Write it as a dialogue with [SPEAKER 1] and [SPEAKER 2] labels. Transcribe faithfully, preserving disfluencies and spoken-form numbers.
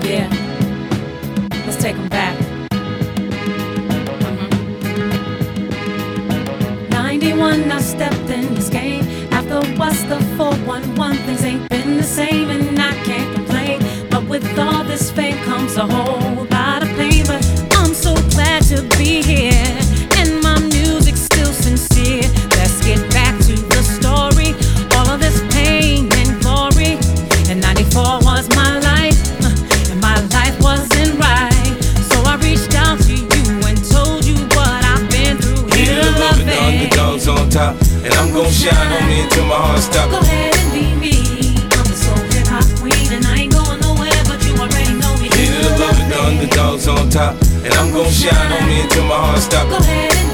[SPEAKER 1] Yeah, let's take them back. Mm-hmm. ninety-one, I stepped in this game. After what's the four one one, things ain't been the same, and I can't complain. But with all this fame comes a whole lot of pain. But I'm so glad to be here, and my music's still sincere. Let's get back to the story. All of this pain and glory. And ninety-four was my life, and my life wasn't right. So I reached out to you and told you what I've been through.
[SPEAKER 2] Here to love it, the underdogs on top, and I'm gon' shine on me until my heart stops.
[SPEAKER 1] Go ahead and be me. I'm the soul hip hop queen, and I ain't going nowhere, but you already know me.
[SPEAKER 2] Here to love it, the underdogs on top, and I'm gon' shine on me until my heart stops.
[SPEAKER 1] Go ahead and